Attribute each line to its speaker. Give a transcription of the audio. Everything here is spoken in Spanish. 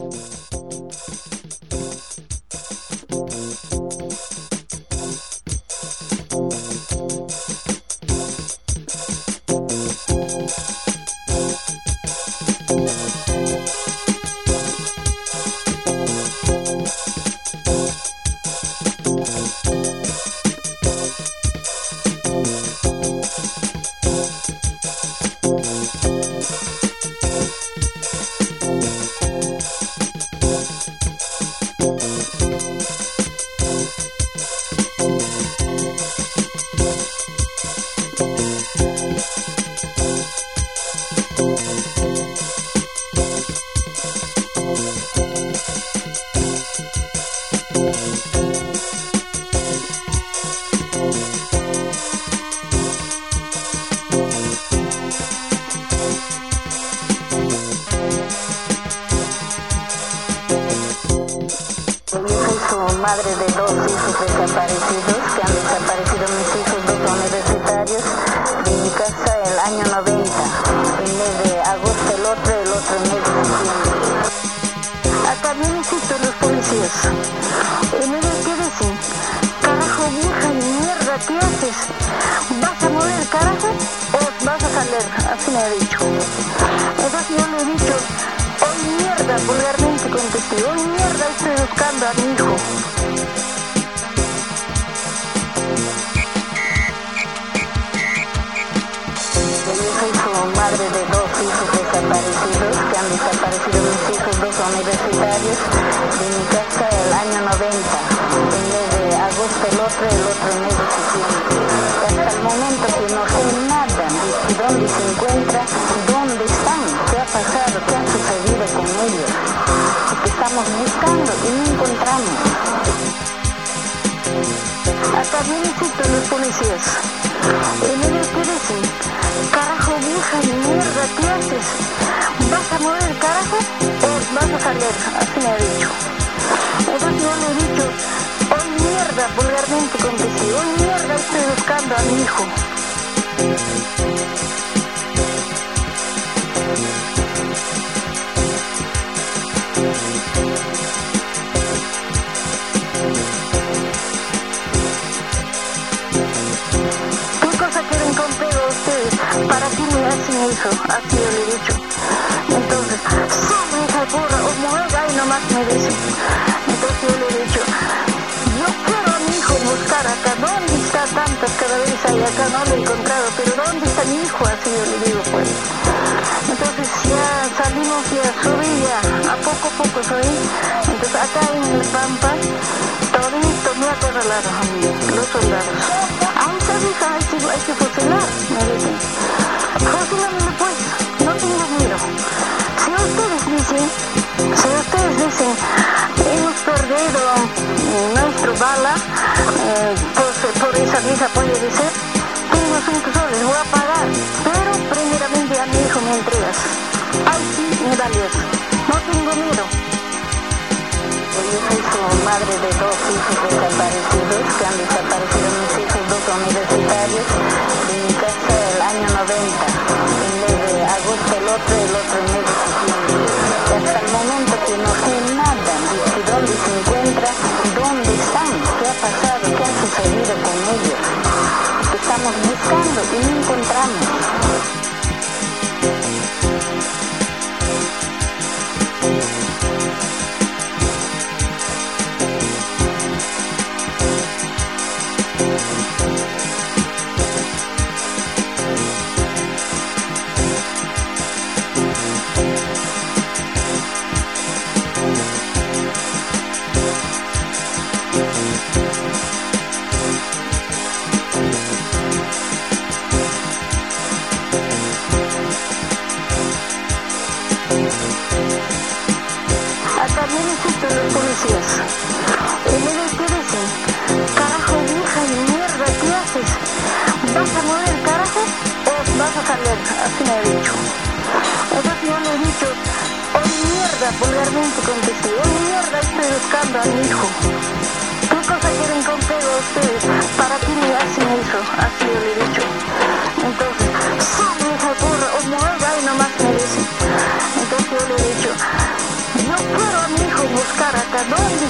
Speaker 1: Madre de dos hijos desaparecidos, que han desaparecido mis hijos, dos universitarios, de mi casa el año 90, en mes de agosto el otro en mes de septiembre. Acá vienen los policías, y me dicen, carajo vieja mierda, ¿qué haces? ¿Vas a mover el carajo o vas a salir? Así me ha dicho. Entonces yo le he dicho, hoy mierda, vulgarmente contesté, hoy mierda estoy buscando a mi hijo. Madre de dos hijos desaparecidos, que han desaparecido mis hijos, dos universitarios, de mi casa el año 90, en mes de agosto el otro en mes de septiembre. Y hasta el momento que no sé nada de dónde se encuentra, dónde están, qué ha pasado, qué ha sucedido con ellos. Porque estamos buscando y no encontramos. Acá vienen los policías. Y me dicen, carajo vieja mierda, ¿qué haces? ¿Vas a mover el carajo o vas a salir? Así me ha dicho. Entonces yo le he dicho, hoy mierda, vulgarmente contesté, hoy mierda estoy buscando a mi hijo. ¿Para qué me hacen eso? Así yo le he dicho. Entonces, sale esa burra o mueve ahí nomás me dice. Entonces yo le he dicho, yo quiero a mi hijo buscar acá. ¿Dónde está tantas? Cada vez hay acá, no lo he encontrado. Pero ¿dónde está mi hijo? Así yo le digo pues. Entonces ya salimos, ya subí, ya a poco subí. Entonces acá en el Pampa, todito me ha acorralado a mí, los soldados. Ahí está hija, hay que fusilar, me dicen. Fusilame pues, no tengo miedo. Si ustedes dicen, hemos perdido nuestro bala, por esa visa puede decir, tengo 5 soles, voy a pagar. Pero primeramente a mi hijo me entregas. Ay sí, me vale eso. No tengo miedo. Yo soy su madre de dos hijos desaparecidos, que han desaparecido mis hijos, dos universitarios, de mi casa el año 90, en mes de agosto el otro en mes de septiembre. Y hasta el momento que no sé nada de dónde se encuentra, dónde están, qué ha pasado, qué ha sucedido con ellos. Que estamos buscando y no encontramos. Acá vienen los policías. Y me dicen, carajo vieja mierda, ¿qué haces? ¿Vas a mover el carajo o vas a salir? Así me ha dicho. Entonces yo le he dicho, hoy mierda, vulgarmente contesté, hoy mierda estoy buscando a mi hijo. ¿Qué cosa quieren conmigo ustedes? ¿Para qué me hacen eso? Así yo le he dicho. Entonces, sale esa burra o mueve ahí nomás me dicen. Entonces yo le he dicho, yo quiero